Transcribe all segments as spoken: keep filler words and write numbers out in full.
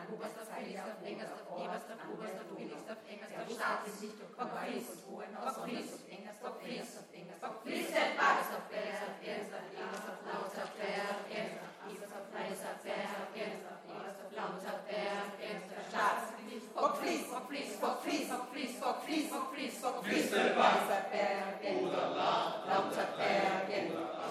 Oberstoff, Billigstoff, Engerstoff, Eberstoff, Oberstoff, Billigstoff, Engerstoff, Startgesichtung, Bockfließkulturen, Bockfließstoff, Engerstoff, Bockfließstoff, Engerstoff, Fließstoff, Engerstoff, Engerstoff, Eberstoff, Lauterberg, Engerstoff, Eberstoff, Leiserberg, Engerstoff, Eberstoff, Lauterberg, Engerstoff, Startgesichtung, Bockfließ, Bockfließ, Bockfließ, Bockfließ, Bockfließ, Bockfließ, Bockfließ, Leiserberg, Lauterberg,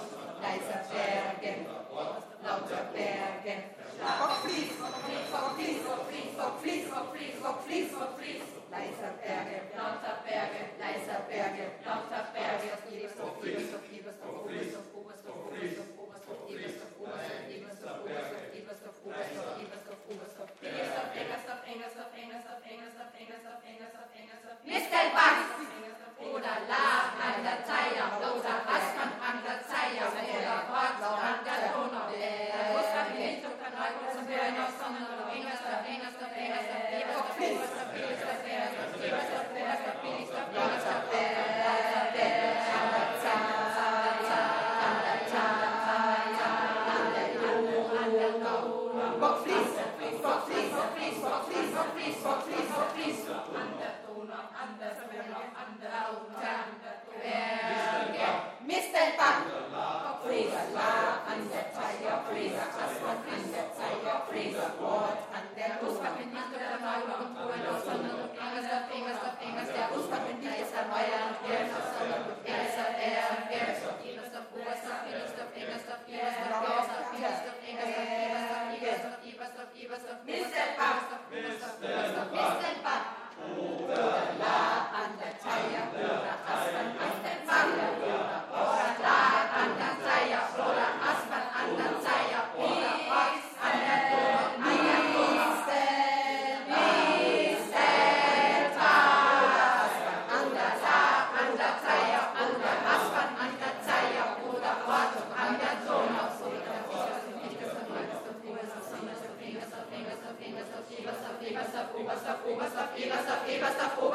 Leiserberg, Lauterberg, Bockfließ, Bockfließ, Bockfließ, Bockfließ, Bockfließ, Bockfließ, Bockfließ, Bockfließ, Leiserberge, Lauterberge, Leiserberge, Lauterberge, Eberstoff, Eberstoff, Eberstoff, Oberstoff, Oberstoff, Oberstoff, Oberstoff, Eberstoff, Oberstoff, Eberstoff, Oberstoff, Oberstoff, Eberstoff, Oberstoff, Billigstoff, Engerstoff, Engerstoff, Engerstoff, Engerstoff, Engerstoff, Engerstoff, Engerstoff, Mistelbach, oder La, an der Zeier, Lauter, Aspern, an der Zeier, oder Ort, an der Donau, der Gustav, Billigstoff, Kanalkurs, Börner, Sonnen, Engerstoff, Engerstoff, Engerstoff, Eberstoff, Billigstoff, Billigstoff, Eberstoff, Eberstoff, Oberstoff, Billigstoff, Lauterberg, an der Zeier, an der Zeier, an der Donau, an der Donau, Bockfließ, Bockfließ, Bockfließ, Bockfließ, Bockfließ, Bockfließ, Bockfließ, an der Donau, an der Donau, an der Lauterberge, Mistelbach, Fräser, La, an der Zeiger, Fräser, Aspern, an der Zeiger, Fräser, Ort, an der Donau, mit Nacht oder Neuer und Ruhe, Sonnen und Engerstoff, Engerstoff, Engerstoff, Gustav, mit Leiser, Neuer und Engerstoff, Sonnen und Engerstoff, Engerstoff, Eberstoff, Oberstoff, Billigstoff, Engerstoff, Eberstoff, Eberstoff, Engerstoff, Eberstoff, Eberstoff, Eberstoff, Mistelbach, Oberstoff, Mistelbach, oder La, an der Zeier, oder Aspern, an der Zeier, oder La, an der Zeier, oder Aspern, an der Zeier, oder Ort, an der Donau, an der Mistel, Mistelbach, an der La, an der Zeier, an der Aspern, an der Zeier, oder Ort, an der Donau, Eberstoff, Eberstoff, Eberstoff, Eberstoff, Eberstoff, Eberstoff, Eberstoff, Eberstoff,